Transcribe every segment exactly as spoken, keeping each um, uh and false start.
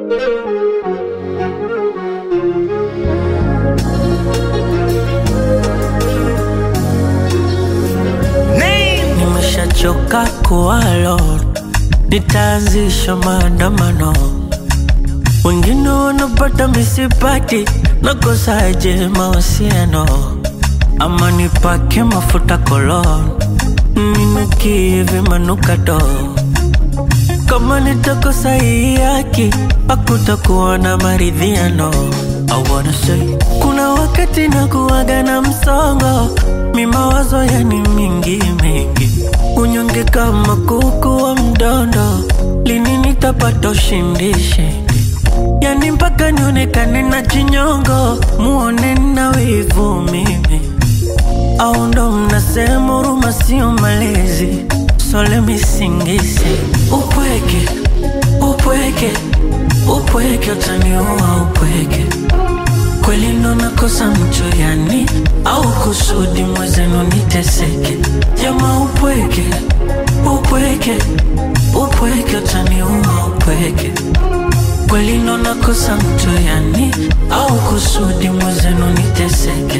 Nimeshachoka kuwa alone, nitaanzisha maandamano. Wengine wanapata misipati, nakosaje mahusiano? Ama nipake mafuta kolon, ninukie vimanukato. Kama nitakosa hii haki, hakutakuwa na maridhiano. I wanna say, kuna wakati nakuwaga na msongo, mi mawazo yani mingi mingi. Unyonge kama kuku wa mdondo, lini nitapata ushindi shindi? Yani mpaka nionekane na chinyongo, muone na wivu mimi. Au ndo mnasema huruma sio malezi, so let me sing this. Upweke, upweke, upweke utaniua upweke. Kweli ndo nakosa mcho yani, au kusudi mwezenu niteseke? Jama upweke, upweke, upweke utaniua upweke. Kweli ndo nakosa mcho yani, au kusudi mwezenu niteseke?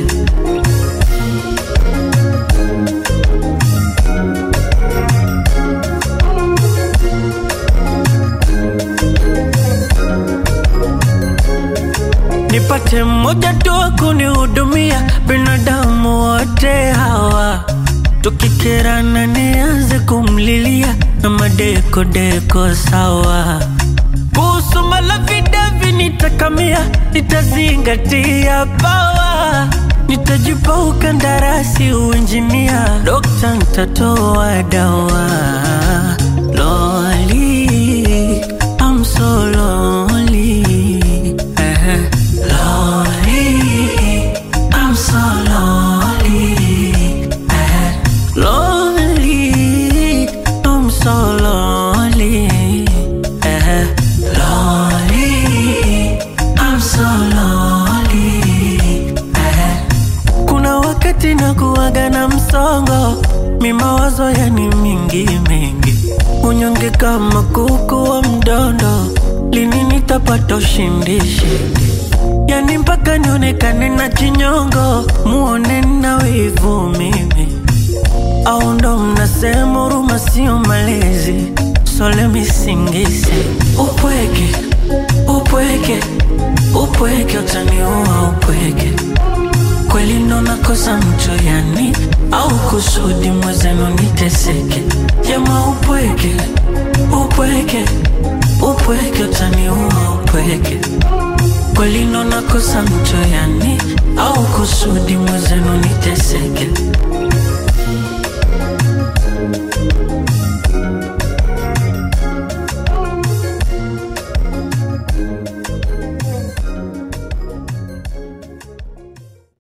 Nipate mmoja tu wa kunihudumia, binadamu wote hawa tukikerana nianze kumlilia, na madeko deko sawa. Kuhusu malavidavi nitakamia, nitazingatia pawa. Nitajipa ukandarasi uinjinia, dokta nitatoa dawa. Lonely, I'm so lonely. Lonely, I'm so lonely. eh. Lonely, I'm so lonely. eh. Lonely, I'm so lonely. eh. Kuna wakati nakuwaga na msongo, mi mawazo yani mingi mingi. Unyonge kama kuku wa mdondo, lini nitapata ushindi shindi? Yani mpaka nionekane na chinyongo, muone na wivu mimi. Au ndo mnasema huruma sio malezi, so let me sing this. Upweke, upweke, upweke utaniua upweke. Kweli ndo nakosa mcho yani, au kusudi mwezenu niteseke? Jama upweke, upweke, upweke utaniua upweke. Kweli ndo nakosa mcho yani, au kusudi mwezenu niteseke?